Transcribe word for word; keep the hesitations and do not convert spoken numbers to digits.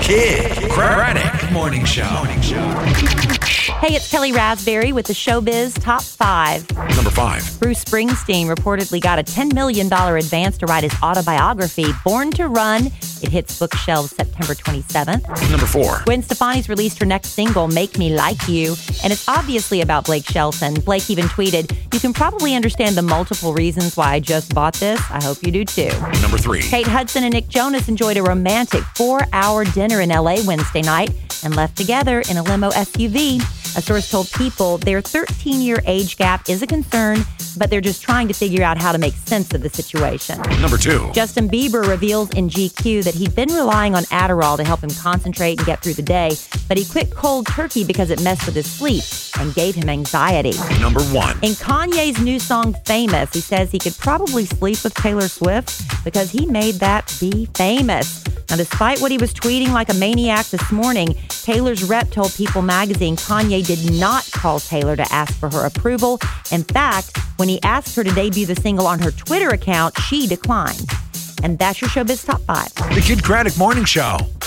Kid Craddock Morning Show. Morning Show. Hey, it's Kelly Raspberry with the Showbiz Top five. Number five. Bruce Springsteen reportedly got a ten million dollars advance to write his autobiography, Born to Run. It hits bookshelves September twenty-seventh. Number four. Gwen Stefani's released her next single, Make Me Like You, and it's obviously about Blake Shelton. Blake even tweeted, "You can probably understand the multiple reasons why I just bought this. I hope you do too." Number three. Kate Hudson and Nick Jonas enjoyed a romantic four-hour dinner in L A Wednesday night and left together in a limo S U V. A source told People their thirteen-year age gap is a concern, but they're just trying to figure out how to make sense of the situation. Number two. Justin Bieber reveals in G Q that he'd been relying on Adderall to help him concentrate and get through the day, but he quit cold turkey because it messed with his sleep and gave him anxiety. Number one. In Kanye's new song, Famous, he says he could probably sleep with Taylor Swift because he made that be famous. Now, despite what he was tweeting like a maniac this morning, Taylor's rep told People magazine Kanye did not call Taylor to ask for her approval. In fact, when he asked her to debut the single on her Twitter account, she declined. And that's your Showbiz Top five. The Kid Craddock Morning Show.